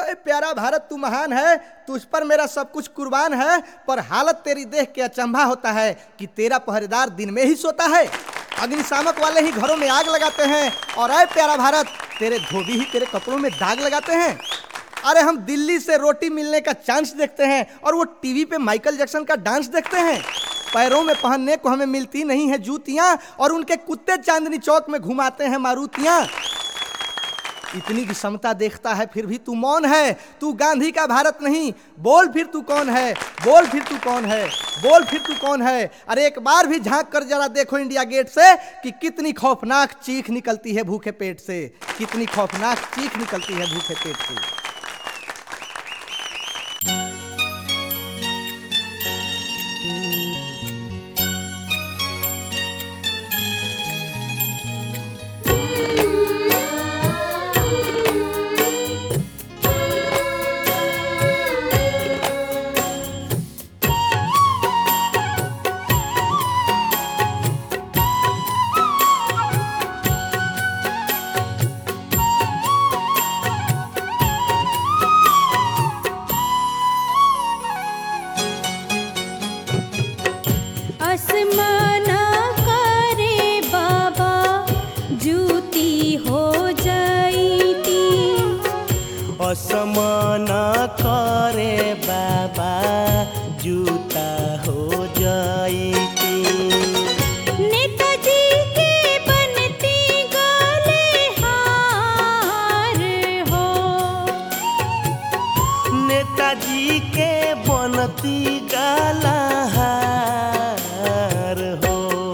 अरे प्यारा भारत तू महान है, तुझ पर मेरा सब कुछ कुर्बान है, पर हालत तेरी देख के अचंभा होता है कि तेरा पहरेदार दिन में ही सोता है। अग्निशामक वाले ही घरों में आग लगाते हैं और अरे प्यारा भारत तेरे धोबी ही तेरे कपड़ों में दाग लगाते हैं। अरे हम दिल्ली से रोटी मिलने का चांस देखते हैं और वो टीवी पे माइकल जैक्सन का डांस देखते हैं। पैरों में पहनने को हमें मिलती नहीं है जूतियां और उनके कुत्ते चांदनी चौक में घुमाते हैं मारुतियां। इतनी विषमता देखता है फिर भी तू मौन है। तू गांधी का भारत नहीं, बोल फिर तू कौन है, बोल फिर तू कौन है, बोल फिर तू कौन है। अरे एक बार भी झांक कर जरा देखो इंडिया गेट से कि कितनी खौफनाक चीख निकलती है भूखे पेट से, कितनी खौफनाक चीख निकलती है भूखे पेट से। असमाना करे बाबा जूता हो जाईती। नेताजी के बनती गले हार हो, नेताजी के बनती गला हार हो।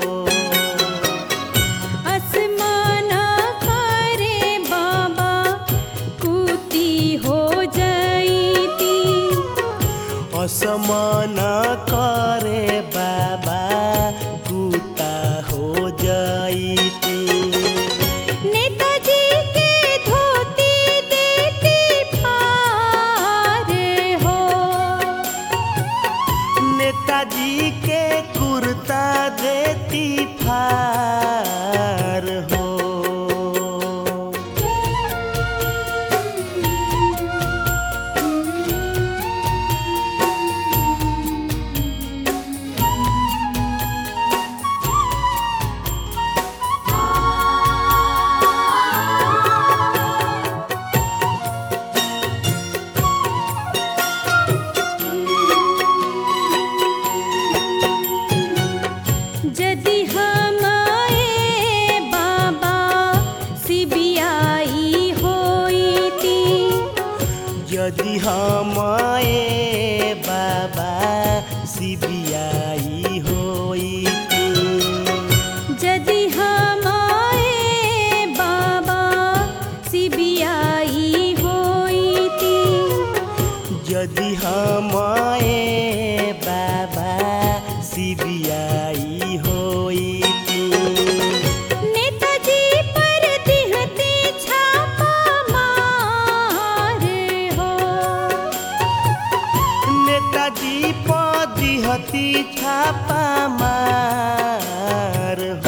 आसमाना करे बाबा कुती हो जाईती। असमाना करे बाबा कुता हो जाईती। नेताजी के धोती देती फार हो, नेताजी के कुर्ता देती फार हो। यदि हम आए बाबा सीबीआई होईती। यदि हम आए बाबा सीबीआई होईती। यदि हम आए बाबा सीबीआई होईती। यदि हम आए बाबा सीबीआई होईती। नेताजी पर दिहती छापा मार हो, नेताजी पर दिहती छापा मार हो।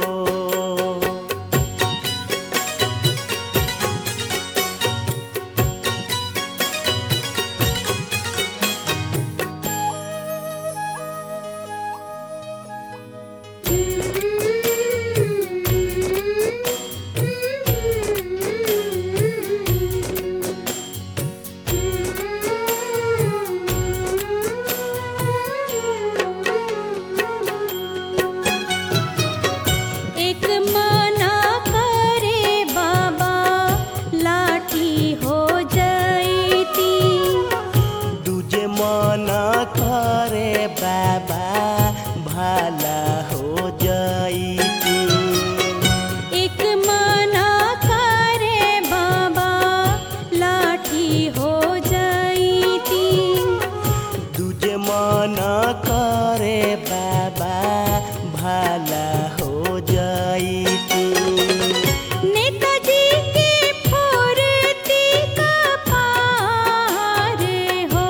एक मना करे बाबा लाठी हो जाईती। दूजे मना करे बाबा भाला हो जाईती। एक मना करे बाबा लाठी हो जाईती। दूजे मना करे बाबा भाला हो जाईती। नेताजी के फुर्ती का पार हो,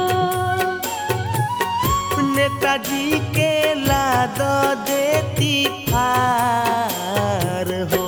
नेताजी के लाद देती फार हो।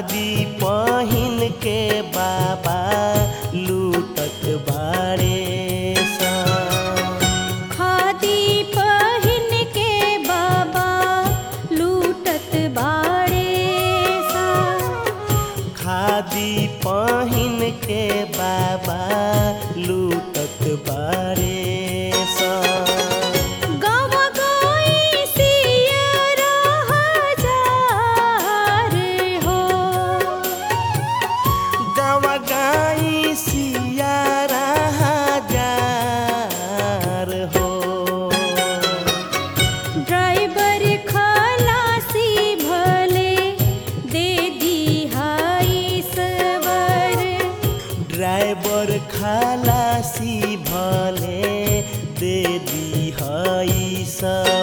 खादी पहिन के बाबा लूटत बाड़े सा खादी पहिन के बाबा लूटत बाड़े सा खादी पहिन के बाबा लूटत बाड़े सा गाँव गाई सियरा हजार हो गवा गाई सियारा हजार हो ड्राइवर खलासी भले दे दिहाई सवर ड्राइवर खलासी भले दे दिहाई सब